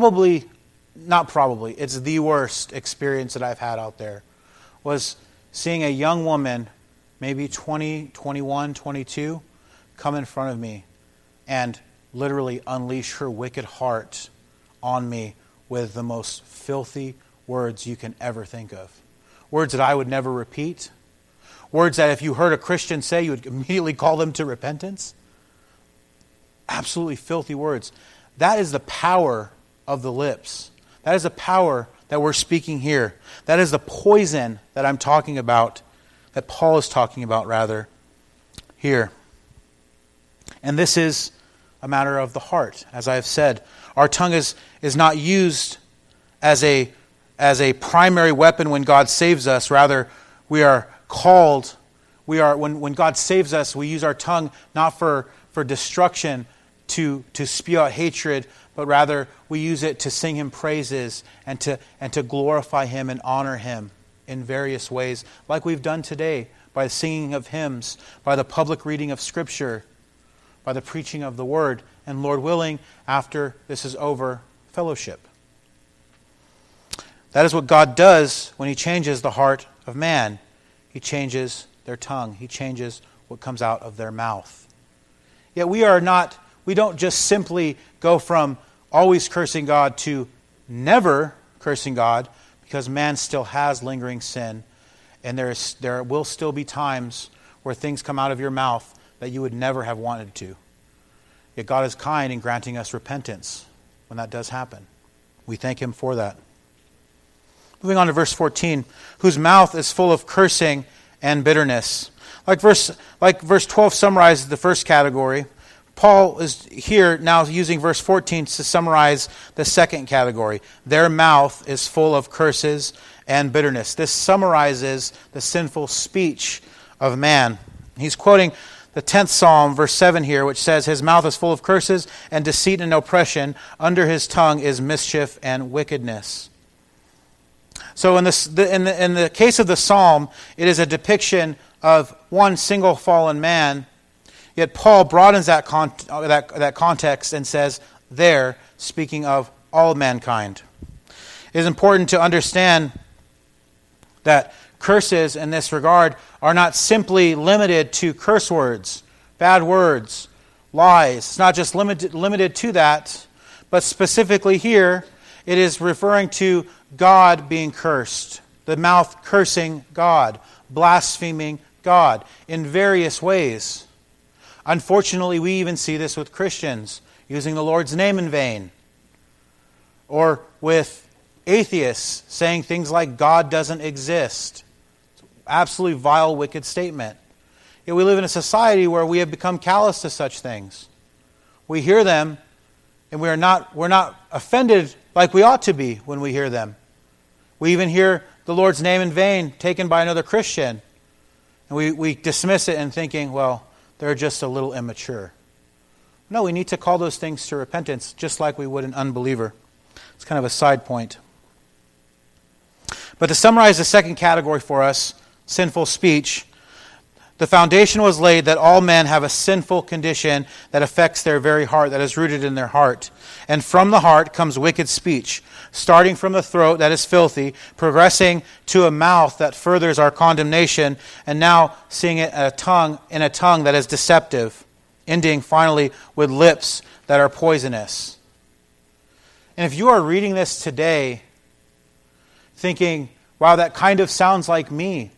it's the worst experience that I've had out there was seeing a young woman, maybe 20, 21, 22, come in front of me and literally unleash her wicked heart on me with the most filthy words you can ever think of. Words that I would never repeat. Words that if you heard a Christian say, you would immediately call them to repentance. Absolutely filthy words. That is the power of the lips. That is the power that we're speaking here. That is the poison that I'm talking about, that Paul is talking about rather, here. And this is a matter of the heart, as I have said. Our tongue is not used as a primary weapon when God saves us. Rather, we are called, when God saves us, we use our tongue not for destruction, to spew out hatred, but rather we use it to sing Him praises and to glorify Him and honor Him in various ways, like we've done today, by the singing of hymns, by the public reading of Scripture, by the preaching of the word, and Lord willing, after this is over, fellowship. That is what God does when he changes the heart of man. He changes their tongue. He changes what comes out of their mouth. Yet we don't just simply go from always cursing God to never cursing God, because man still has lingering sin, and there will still be times where things come out of your mouth that you would never have wanted to. Yet God is kind in granting us repentance when that does happen. We thank him for that. Moving on to verse 14, whose mouth is full of cursing and bitterness. Like verse 12 summarizes the first category, Paul is here now using verse 14 to summarize the second category. Their mouth is full of curses and bitterness. This summarizes the sinful speech of man. He's quoting the 10th Psalm, verse 7 here, which says, his mouth is full of curses and deceit and oppression. Under his tongue is mischief and wickedness. So in the case of the psalm, it is a depiction of one single fallen man. Yet Paul broadens that context and says, there, speaking of all mankind. It is important to understand that curses in this regard are not simply limited to curse words, bad words, lies. It's not just limited to that, but specifically here, it is referring to God being cursed, the mouth cursing God, blaspheming God in various ways. Unfortunately, we even see this with Christians using the Lord's name in vain, or with atheists saying things like God doesn't exist. It's an absolutely vile, wicked statement. Yet we live in a society where we have become callous to such things. We hear them, and we're not offended like we ought to be when we hear them. We even hear the Lord's name in vain taken by another Christian, and we dismiss it and thinking, well, they're just a little immature. No, we need to call those things to repentance, just like we would an unbeliever. It's kind of a side point. But to summarize the second category for us, sinful speech, the foundation was laid that all men have a sinful condition that affects their very heart, that is rooted in their heart. And from the heart comes wicked speech, starting from the throat that is filthy, progressing to a mouth that furthers our condemnation, and now seeing it in a tongue that is deceptive, ending finally with lips that are poisonous. And if you are reading this today, thinking, wow, that kind of sounds like me,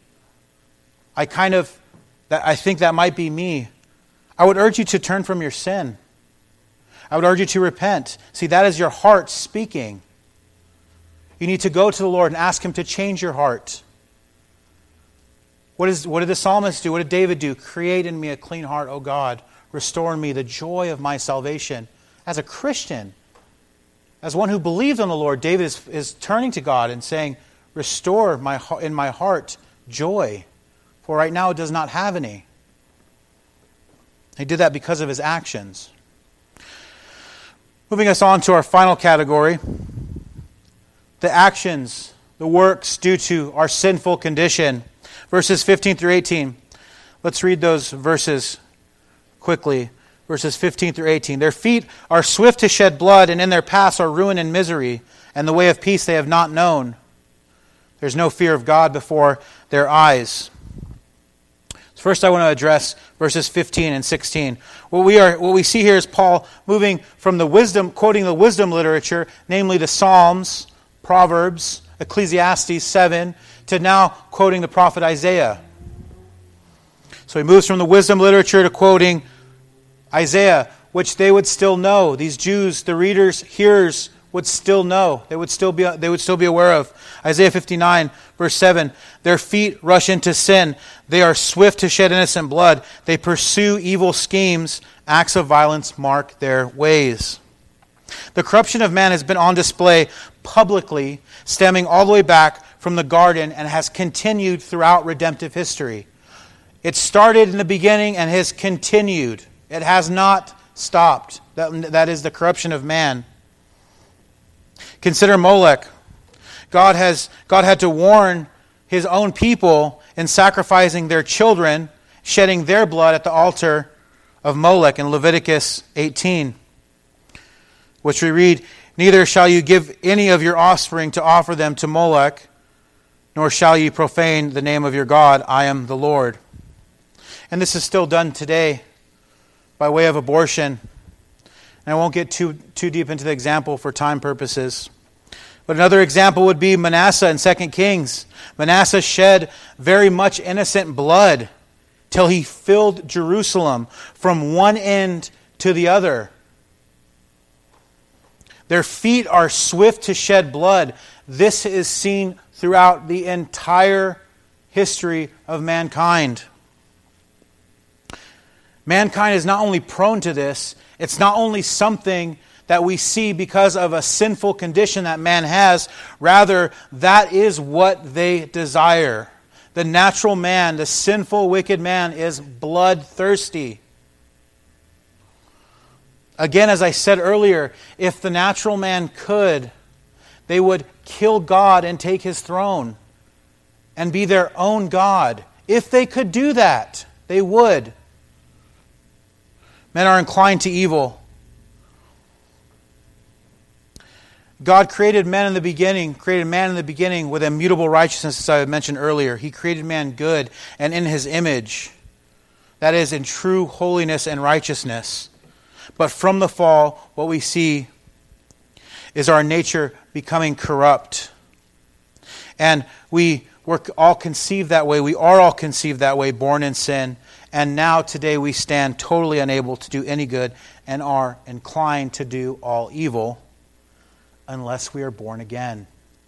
I think that might be me, I would urge you to turn from your sin. I would urge you to repent. See, that is your heart speaking. You need to go to the Lord and ask him to change your heart. What did the psalmist do? What did David do? Create in me a clean heart, O God. Restore in me the joy of my salvation. As a Christian, as one who believes on the Lord, David is turning to God and saying, restore in my heart joy. For right now it does not have any. He did that because of his actions. Moving us on to our final category, the actions, the works due to our sinful condition. Verses 15 through 18. Let's read those verses quickly. Verses 15 through 18. Their feet are swift to shed blood, and in their paths are ruin and misery, and the way of peace they have not known. There's no fear of God before their eyes. First, I want to address verses 15 and 16. What we see here is Paul moving from quoting the wisdom literature, namely the Psalms, Proverbs, Ecclesiastes 7, to now quoting the prophet Isaiah. So he moves from the wisdom literature to quoting Isaiah, which they would still know. These Jews, the readers, hearers, would still know. They would still be aware of. Isaiah 59, verse 7. Their feet rush into sin. They are swift to shed innocent blood. They pursue evil schemes. Acts of violence mark their ways. The corruption of man has been on display publicly, stemming all the way back from the garden and has continued throughout redemptive history. It started in the beginning and has continued. It has not stopped. That is the corruption of man. Consider Molech. God had to warn his own people in sacrificing their children, shedding their blood at the altar of Molech in Leviticus 18, which we read, "Neither shall you give any of your offspring to offer them to Molech, nor shall you profane the name of your God. I am the Lord." And this is still done today by way of abortion. And I won't get too deep into the example for time purposes. But another example would be Manasseh in 2 Kings. Manasseh shed very much innocent blood till he filled Jerusalem from one end to the other. Their feet are swift to shed blood. This is seen throughout the entire history of mankind. Mankind is not only prone to this, it's not only something that we see because of a sinful condition that man has, rather, that is what they desire. The natural man, the sinful, wicked man, is bloodthirsty. Again, as I said earlier, if the natural man could, they would kill God and take his throne and be their own God. If they could do that, they would. Men are inclined to evil. God created man in the beginning with immutable righteousness, as I mentioned earlier. He created man good and in his image. That is, in true holiness and righteousness. But from the fall, what we see is our nature becoming corrupt. And we were all conceived that way. We are all conceived that way, born in sin. And now, today, we stand totally unable to do any good and are inclined to do all evil unless we are born again.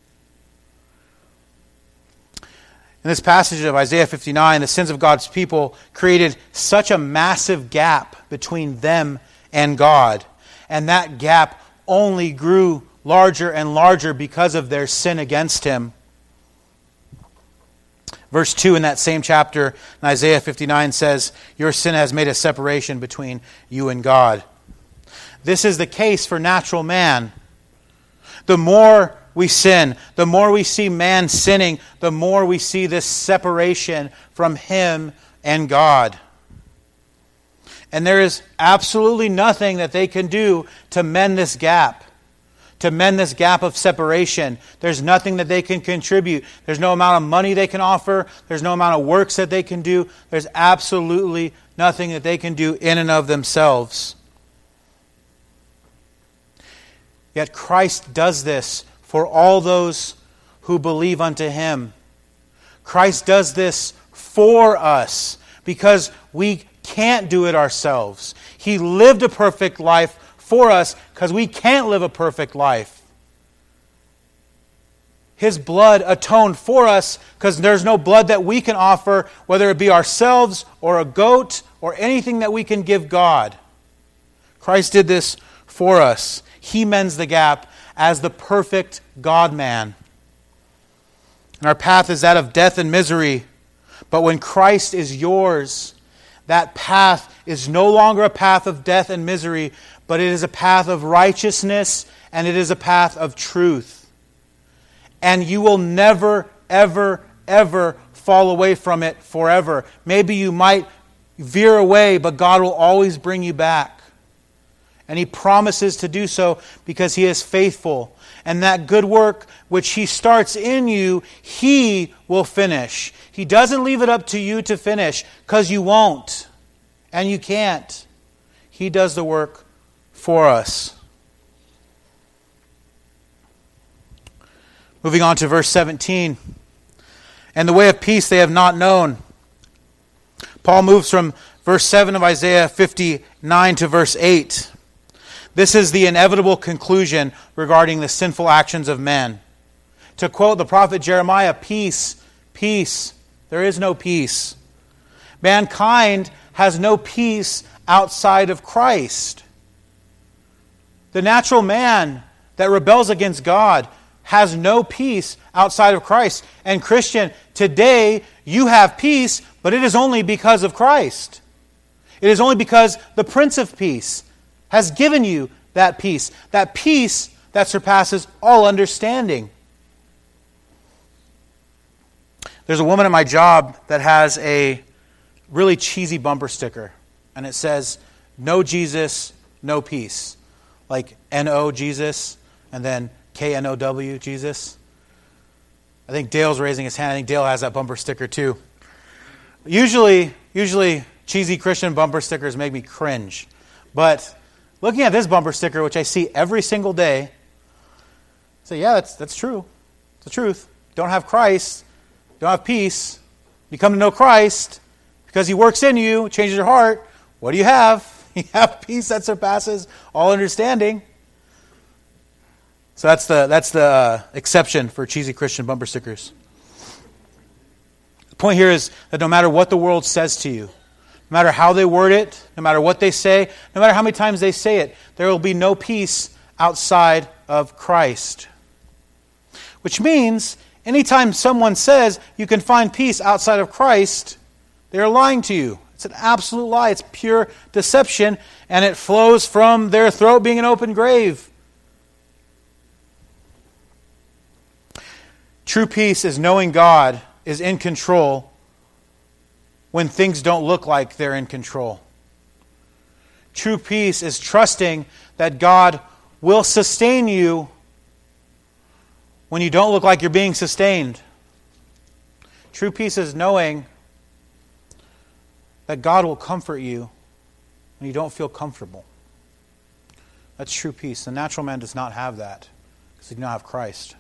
In this passage of Isaiah 59, the sins of God's people created such a massive gap between them and God. And that gap only grew larger and larger because of their sin against Him. Verse 2 in that same chapter in Isaiah 59 says, "Your sin has made a separation between you and God." This is the case for natural man. The more we sin, the more we see man sinning, the more we see this separation from Him and God. And there is absolutely nothing that they can do to mend this gap. To mend this gap of separation. There's nothing that they can contribute. There's no amount of money they can offer. There's no amount of works that they can do. There's absolutely nothing that they can do in and of themselves. Yet Christ does this for all those who believe unto Him. Christ does this for us because we can't do it ourselves. He lived a perfect life for us because we can't live a perfect life. His blood atoned for us because there's no blood that we can offer, whether it be ourselves or a goat or anything that we can give God. Christ did this for us. He mends the gap as the perfect God-man. And our path is that of death and misery. But when Christ is yours, that path is no longer a path of death and misery, but it is a path of righteousness and it is a path of truth. And you will never, ever, ever fall away from it forever. Maybe you might veer away, but God will always bring you back. And He promises to do so because He is faithful. And that good work which He starts in you, He will finish. He doesn't leave it up to you to finish because you won't. And you can't. He does the work for us. Moving on to verse 17. "And the way of peace they have not known." Paul moves from verse 7 of Isaiah 59 to verse 8. This is the inevitable conclusion regarding the sinful actions of men. To quote the prophet Jeremiah, peace, peace. There is no peace. Mankind has no peace outside of Christ. The natural man that rebels against God has no peace outside of Christ. And Christian, today you have peace, but it is only because of Christ. It is only because the Prince of Peace has given you that peace that surpasses all understanding. There's a woman at my job that has a really cheesy bumper sticker. and it says, no Jesus, no peace. Like N-O, Jesus, and then K-N-O-W, Jesus. I think Dale's raising his hand. I think Dale has that bumper sticker too. Usually cheesy Christian bumper stickers make me cringe. But looking at this bumper sticker, which I see every single day, I say, yeah, that's true. It's the truth. Don't have Christ, don't have peace. You come to know Christ because He works in you, changes your heart. What do you have? You have peace that surpasses all understanding. So that's the exception for cheesy Christian bumper stickers. The point here is that no matter what the world says to you, no matter how they word it, no matter what they say, no matter how many times they say it, there will be no peace outside of Christ. Which means, anytime someone says you can find peace outside of Christ, they are lying to you. It's an absolute lie. It's pure deception, and it flows from their throat being an open grave. True peace is knowing God is in control when things don't look like they're in control. True peace is trusting that God will sustain you when you don't look like you're being sustained. True peace is knowing that God will comfort you when you don't feel comfortable. That's true peace. The natural man does not have that because he does not have Christ.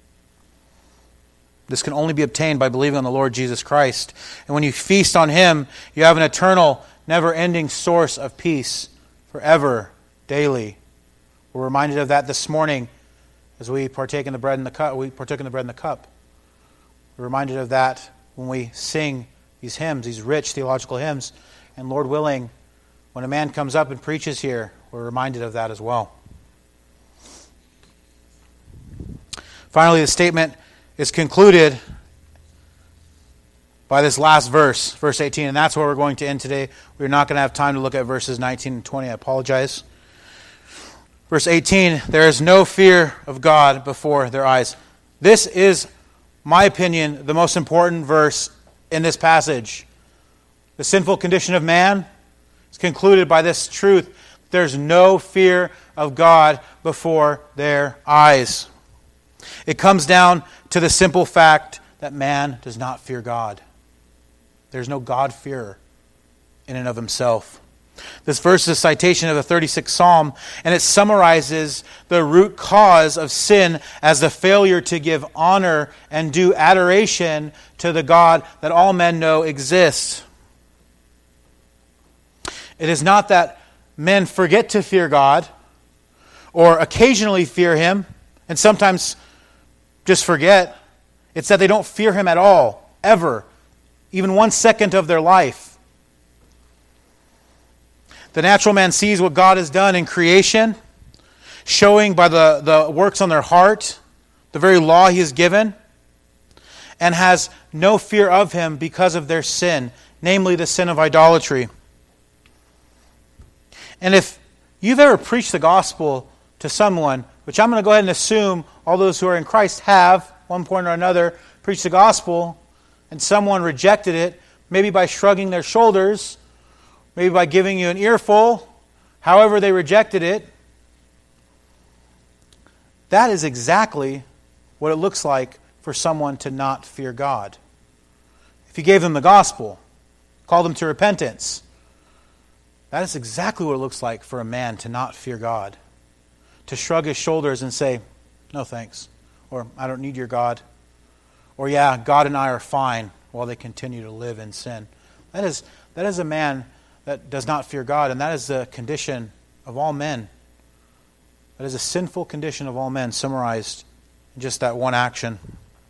This can only be obtained by believing on the Lord Jesus Christ. And when you feast on Him, you have an eternal, never-ending source of peace forever, daily. We're reminded of that this morning as we partake in the bread and the cup. We partook in the bread and the cup. We're reminded of that when we sing these hymns, these rich theological hymns. And Lord willing, when a man comes up and preaches here, we're reminded of that as well. Finally, the statement is concluded by this last verse, verse 18, and that's where we're going to end today. We're not going to have time to look at verses 19 and 20. I apologize. Verse 18, there is no fear of God before their eyes. This is, my opinion, the most important verse in this passage. The sinful condition of man is concluded by this truth. There's no fear of God before their eyes. It comes down to the simple fact that man does not fear God. There's no God-fearer in and of himself. This verse is a citation of the 36th Psalm, and it summarizes the root cause of sin as the failure to give honor and due adoration to the God that all men know exists. It is not that men forget to fear God or occasionally fear Him and sometimes just forget. It's that they don't fear Him at all, ever, even 1 second of their life. The natural man sees what God has done in creation, showing by the works on their heart, the very law He has given, and has no fear of Him because of their sin, namely the sin of idolatry. And if you've ever preached the gospel to someone, which I'm going to go ahead and assume all those who are in Christ have, one point or another, preached the gospel, and someone rejected it, maybe by shrugging their shoulders, maybe by giving you an earful, however they rejected it, that is exactly what it looks like for someone to not fear God. If you gave them the gospel, called them to repentance, that is exactly what it looks like for a man to not fear God. To shrug his shoulders and say, no thanks, or I don't need your God, or yeah, God and I are fine while they continue to live in sin. That is a man that does not fear God, and that is the condition of all men. That is a sinful condition of all men, summarized in just that one action.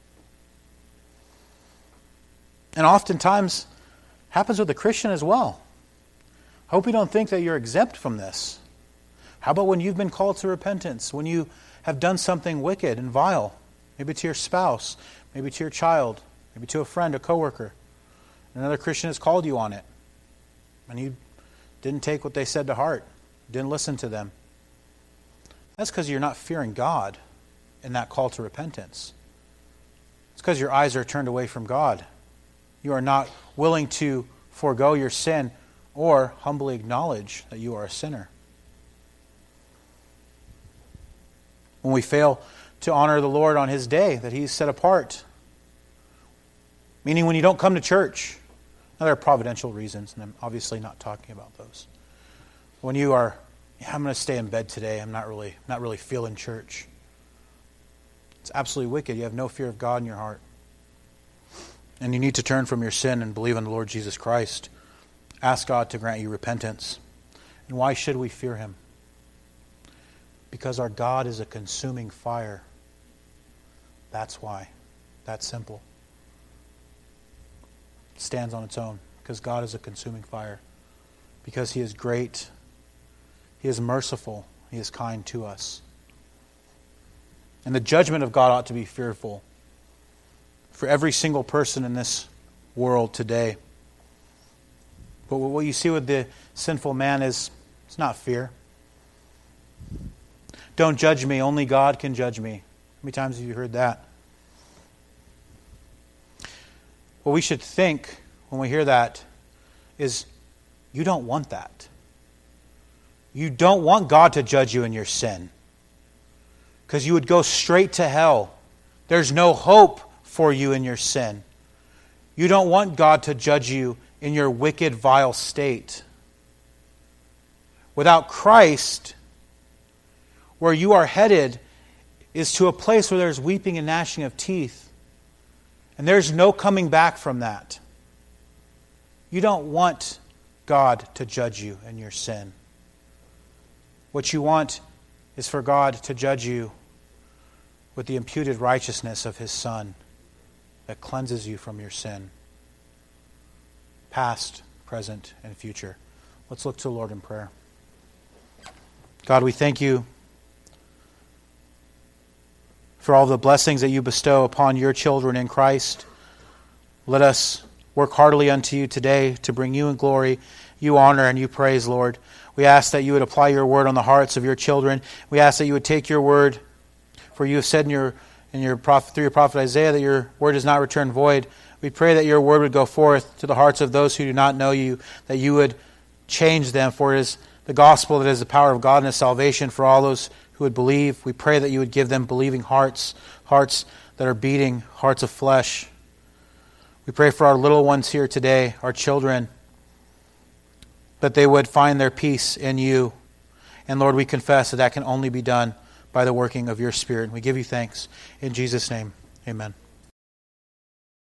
And oftentimes happens with a Christian as well. I hope you don't think that you're exempt from this. How about when you've been called to repentance, when you have done something wicked and vile, maybe to your spouse, maybe to your child, maybe to a friend, a coworker. Another Christian has called you on it, and you didn't take what they said to heart, didn't listen to them. That's because you're not fearing God in that call to repentance. It's because your eyes are turned away from God. You are not willing to forego your sin or humbly acknowledge that you are a sinner. When we fail to honor the Lord on His day that He's set apart, meaning when you don't come to church. Now there are providential reasons, and I'm obviously not talking about those. When you are, I'm going to stay in bed today, I'm not really feeling church. It's absolutely wicked. You have no fear of God in your heart. And you need to turn from your sin and believe in the Lord Jesus Christ. Ask God to grant you repentance. And why should we fear Him? Because our God is a consuming fire. That's why. That's simple. It stands on its own. Because God is a consuming fire. Because He is great. He is merciful. He is kind to us. And the judgment of God ought to be fearful for every single person in this world today. But what you see with the sinful man is, it's not fear. Don't judge me, only God can judge me. How many times have you heard that? What we should think when we hear that is, you don't want that. You don't want God to judge you in your sin. Because you would go straight to hell. There's no hope for you in your sin. You don't want God to judge you in your wicked, vile state. Without Christ, where you are headed is to a place where there's weeping and gnashing of teeth. And there's no coming back from that. You don't want God to judge you in your sin. What you want is for God to judge you with the imputed righteousness of His Son that cleanses you from your sin. Past, present, and future. Let's look to the Lord in prayer. God, we thank You for all the blessings that You bestow upon Your children in Christ. Let us work heartily unto You today to bring You in glory, You honor, and You praise, Lord. We ask that You would apply Your word on the hearts of Your children. We ask that You would take Your word, for You have said through your prophet Isaiah that Your word does not return void. We pray that Your word would go forth to the hearts of those who do not know You, that You would change them, for it is the gospel that is the power of God and His salvation for all those who would believe. We pray that You would give them believing hearts, hearts that are beating, hearts of flesh. We pray for our little ones here today, our children, that they would find their peace in You. And Lord, we confess that can only be done by the working of Your Spirit. We give You thanks. In Jesus' name, amen.